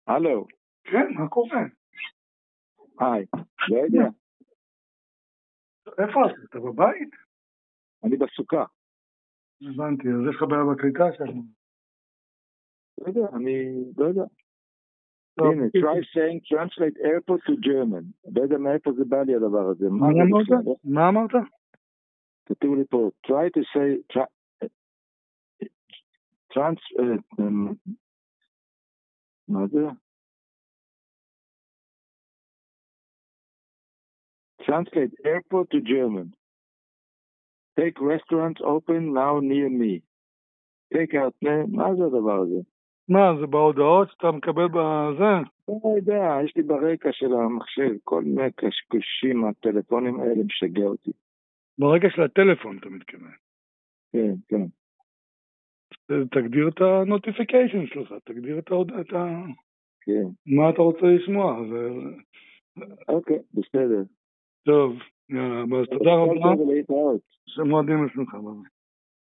הלו. כן, מה קורה? היי, לא יודע. איפה אתה? אתה בבית? אני בסוכה. הבנתי, אז יש לך בעיה בקליטה שלנו. לא יודע, אני לא יודע. הנה, try saying translate airport to German. לא יודע מאיפה זה בא לי הדבר הזה. מה אמרת? כתוב לי פה, try to say, מה זה? Translate airport to German. Take restaurants open now near me. Take out, מה זה הדבר הזה? מה, זה בהודעות שאתה מקבל בזה? לא יודע, יש לי ברקע של המחשב, כל מיני קשקושים, הטלפונים האלה משגע אותי. ברקע של הטלפון אתה מתכוון. כן, כן. תגדיר את הנוטיפיקיישן שלך, תגדיר את כן. מה אתה רוצה לשמוע. אוקיי, בסדר. טוב, אז תודה רבה. להתראות. שמועדים לשמחה.